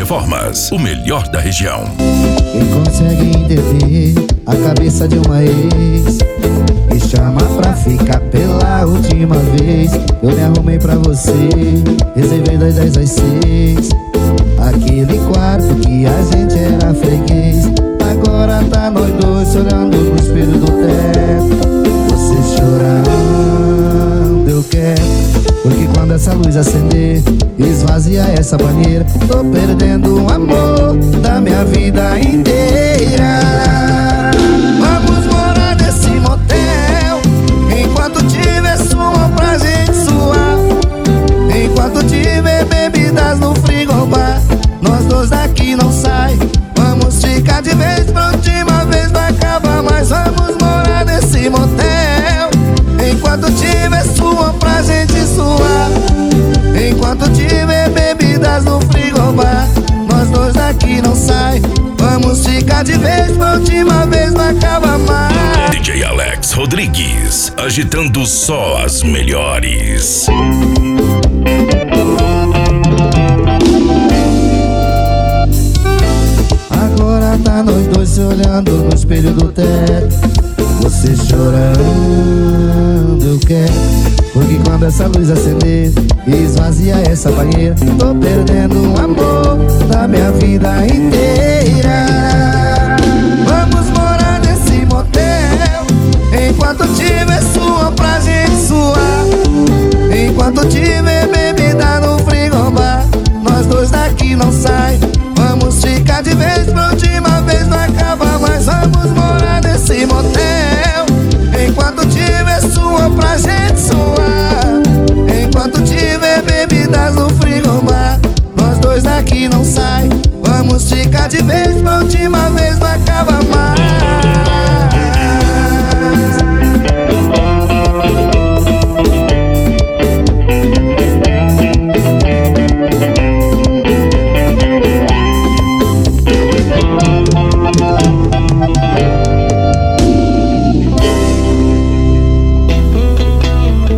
Reformas, o melhor da região. Quem consegue entender a cabeça de uma ex me chama pra ficar pela última vez. Eu me arrumei pra você, reservei das 10 às 6, aquele quarto que a gente era freguês. Agora tá nós dois olhando no espelho do teto, você chorando, eu quero. Porque quando essa luz acender, esvazia essa banheira, tô perdendo o amor da minha vida inteira. Vamos morar nesse motel, enquanto tiver som pra gente suar, enquanto tiver bebidas no frigobar, nós dois daqui não sai. Vamos ficar de vez, pra última vez vai acabar. Mas vamos morar nesse motel, enquanto tiver som pra gente suar, enquanto tiver bebidas no frigobar, nós dois daqui não sai. Vamos ficar de vez, pra última vez vai acabar mais. DJ Alex Rodrigues, agitando só as melhores. Agora tá nós dois se olhando no espelho do teto, você chorando, eu quero. Porque quando essa luz acender, esvazia essa banheira, tô perdendo o amor da minha vida inteira. Vamos morar nesse motel, enquanto tiver som pra gente suar, enquanto tiver bebida no frigobar, nós dois daqui não sai. Vamos ficar de vez, pra última vez não acaba. Mas vamos morar nesse motel, enquanto tiver som pra gente suar, enquanto tiver bebidas no frigobar, nós dois daqui não sai. Vamos ficar de vez, pra última vez não acaba mais.